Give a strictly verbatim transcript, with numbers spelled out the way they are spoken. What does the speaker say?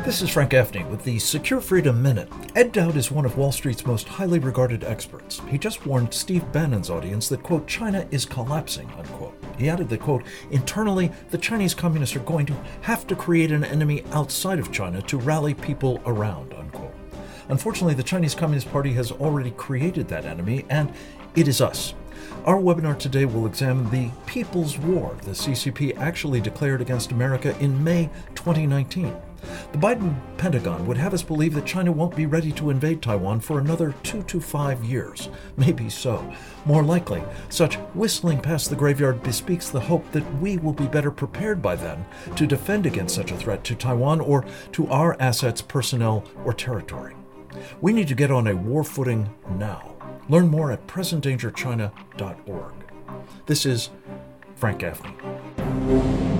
This is Frank Gaffney with the Secure Freedom Minute. Ed Dowd is one of Wall Street's most highly regarded experts. He just warned Steve Bannon's audience that, quote, China is collapsing, unquote. He added that, quote, internally, the Chinese communists are going to have to create an enemy outside of China to rally people around, unquote. Unfortunately, the Chinese Communist Party has already created that enemy, and it is us. Our webinar today will examine the People's War the C C P actually declared against America in May twenty nineteen. The Biden Pentagon would have us believe that China won't be ready to invade Taiwan for another two to five years. Maybe so. More likely, such whistling past the graveyard bespeaks the hope that we will be better prepared by then to defend against such a threat to Taiwan or to our assets, personnel, or territory. We need to get on a war footing now. Learn more at present danger china dot org. This is Frank Gaffney.